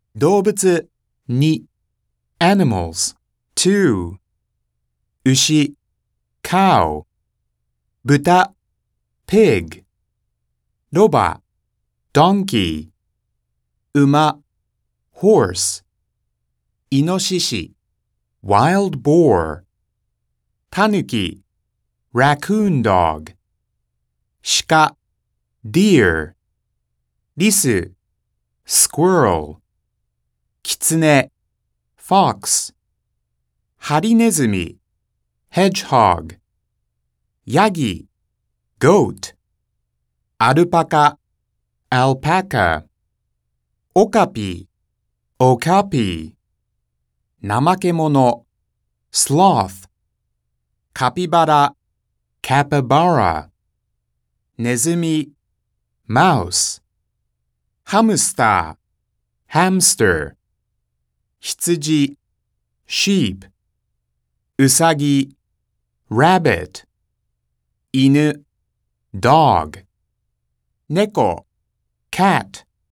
動物2 animals 2牛 cow 豚 pig ロバ donkey 馬 horse イノシシ wild boar タヌキ raccoon dog 鹿 deer リス squirrel キツネ fox ハリネズミ hedgehog ヤギ goat アルパカ alpaca オカピ okapi 怠け者 sloth カピバラ capybara ネズミ mouse ハムスター hamster 羊 sheep ウサギ rabbit 犬 dog 猫 cat